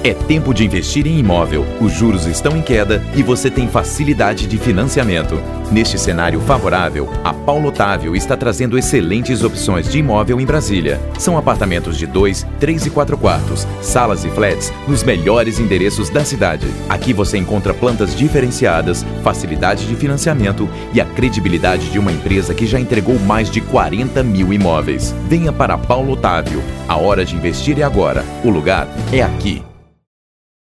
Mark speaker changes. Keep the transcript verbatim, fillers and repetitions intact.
Speaker 1: É tempo de investir em imóvel. Os juros estão em queda e você tem facilidade de financiamento. Neste cenário favorável, a Paulo Otávio está trazendo excelentes opções de imóvel em Brasília. São apartamentos de dois, três e quatro quartos, salas e flats nos melhores endereços da cidade. Aqui você encontra plantas diferenciadas, facilidade de financiamento e a credibilidade de uma empresa que já entregou mais de quarenta mil imóveis. Venha para Paulo Otávio. A hora de investir é agora. O lugar é aqui.